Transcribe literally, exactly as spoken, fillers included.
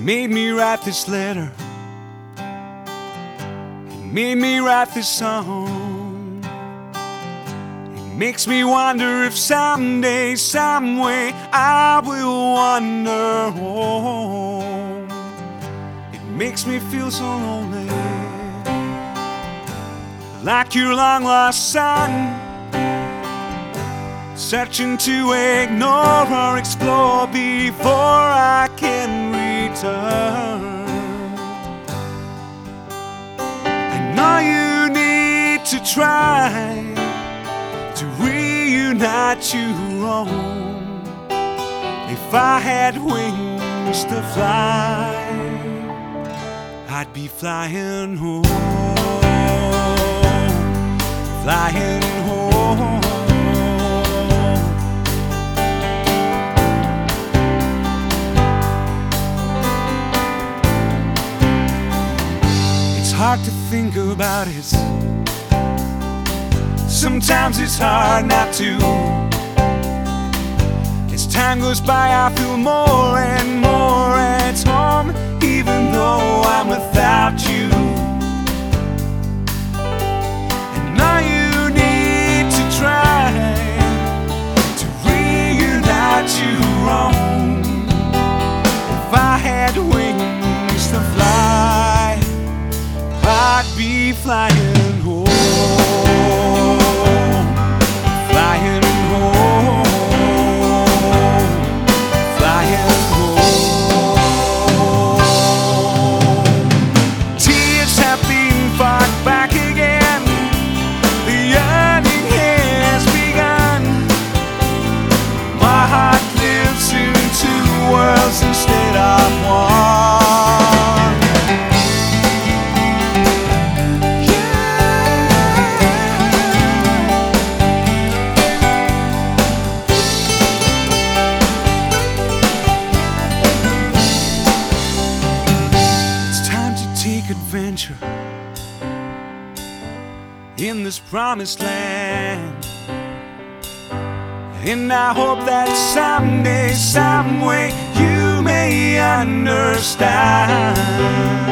made me write this letter. It made me write this song. It makes me wonder if someday, some way, I will wander home. It makes me feel so lonely, like your long lost son, searching to ignore or explore before I can return. I know you need to try to reunite your own. If I had wings to fly, I'd be flying home, flying home. It's hard to think about it. Sometimes it's hard not to. As time goes by, I feel more and more at home, even though I'm without you. And now you need to try to reunite your own. If I had wings to fly, I'd be flying home, flying home, flying home. Tears have been fought back again. The yearning has begun. My heart lives in two worlds instead of one. Adventure in this promised land, and I hope that someday, some way, you may understand.